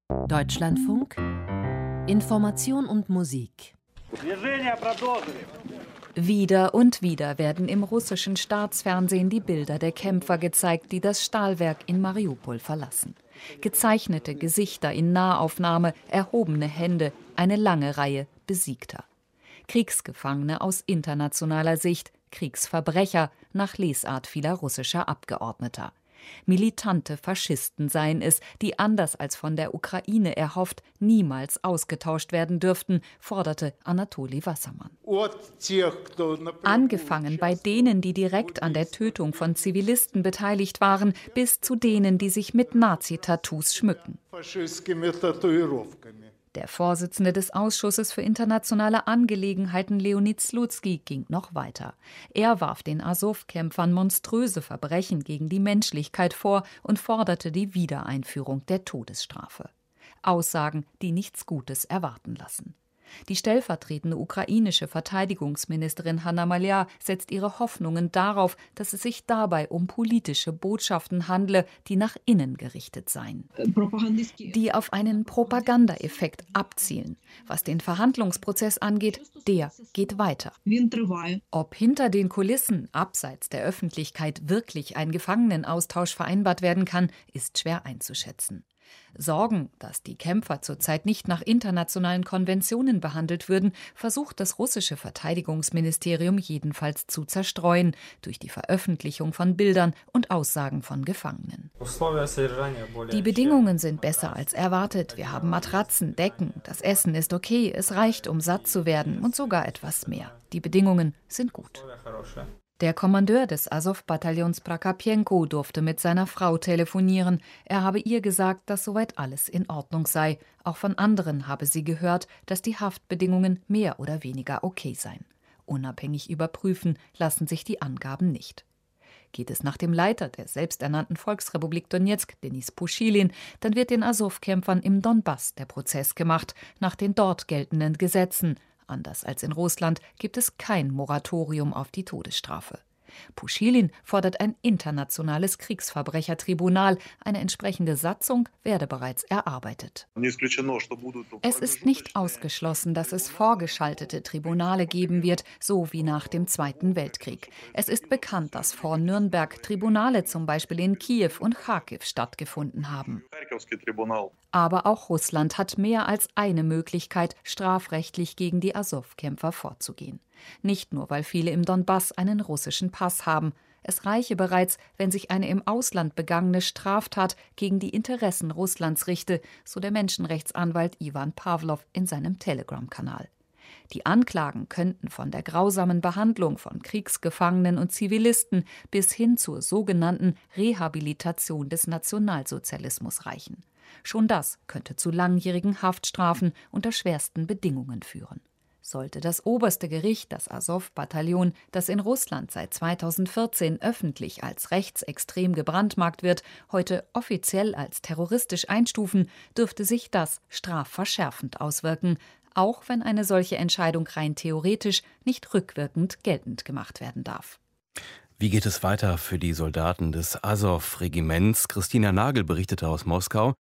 Deutschlandfunk Information und Musik. Wieder und wieder werden im russischen Staatsfernsehen die Bilder der Kämpfer gezeigt, die das Stahlwerk in Mariupol verlassen. Gezeichnete Gesichter in Nahaufnahme, erhobene Hände, eine lange Reihe Besiegter. Kriegsgefangene aus internationaler Sicht, Kriegsverbrecher nach Lesart vieler russischer Abgeordneter. Militante Faschisten seien es, die anders als von der Ukraine erhofft, niemals ausgetauscht werden dürften, forderte Anatoli Wassermann. Angefangen bei denen, die direkt an der Tötung von Zivilisten beteiligt waren, bis zu denen, die sich mit Nazi-Tattoos schmücken. Der Vorsitzende des Ausschusses für internationale Angelegenheiten, Leonid Slutsky, ging noch weiter. Er warf den Asow-Kämpfern monströse Verbrechen gegen die Menschlichkeit vor und forderte die Wiedereinführung der Todesstrafe. Aussagen, die nichts Gutes erwarten lassen. Die stellvertretende ukrainische Verteidigungsministerin Hanna Maliar setzt ihre Hoffnungen darauf, dass es sich dabei um politische Botschaften handle, die nach innen gerichtet seien. Die auf einen Propagandaeffekt abzielen. Was den Verhandlungsprozess angeht, der geht weiter. Ob hinter den Kulissen, abseits der Öffentlichkeit, wirklich ein Gefangenenaustausch vereinbart werden kann, ist schwer einzuschätzen. Sorgen, dass die Kämpfer zurzeit nicht nach internationalen Konventionen behandelt würden, versucht das russische Verteidigungsministerium jedenfalls zu zerstreuen, durch die Veröffentlichung von Bildern und Aussagen von Gefangenen. Die Bedingungen sind besser als erwartet. Wir haben Matratzen, Decken, das Essen ist okay, es reicht, um satt zu werden und sogar etwas mehr. Die Bedingungen sind gut. Der Kommandeur des Asow-Bataillons Prokopjenko durfte mit seiner Frau telefonieren. Er habe ihr gesagt, dass soweit alles in Ordnung sei. Auch von anderen habe sie gehört, dass die Haftbedingungen mehr oder weniger okay seien. Unabhängig überprüfen lassen sich die Angaben nicht. Geht es nach dem Leiter der selbsternannten Volksrepublik Donezk, Denis Puschilin, dann wird den Asow-Kämpfern im Donbass der Prozess gemacht, nach den dort geltenden Gesetzen. Anders als in Russland gibt es kein Moratorium auf die Todesstrafe. Puschilin fordert ein internationales Kriegsverbrechertribunal. Eine entsprechende Satzung werde bereits erarbeitet. Es ist nicht ausgeschlossen, dass es vorgeschaltete Tribunale geben wird, so wie nach dem Zweiten Weltkrieg. Es ist bekannt, dass vor Nürnberg Tribunale zum Beispiel in Kiew und Charkiw stattgefunden haben. Aber auch Russland hat mehr als eine Möglichkeit, strafrechtlich gegen die Asow-Kämpfer vorzugehen. Nicht nur, weil viele im Donbass einen russischen Pass haben. Es reiche bereits, wenn sich eine im Ausland begangene Straftat gegen die Interessen Russlands richte, so der Menschenrechtsanwalt Iwan Pawlow in seinem Telegram-Kanal. Die Anklagen könnten von der grausamen Behandlung von Kriegsgefangenen und Zivilisten bis hin zur sogenannten Rehabilitation des Nationalsozialismus reichen. Schon das könnte zu langjährigen Haftstrafen unter schwersten Bedingungen führen. Sollte das oberste Gericht das Asow-Bataillon, das in Russland seit 2014 öffentlich als rechtsextrem gebrandmarkt wird, heute offiziell als terroristisch einstufen, dürfte sich das strafverschärfend auswirken, auch wenn eine solche Entscheidung rein theoretisch nicht rückwirkend geltend gemacht werden darf. Wie geht es weiter für die Soldaten des Asow-Regiments? Christina Nagel berichtete aus Moskau.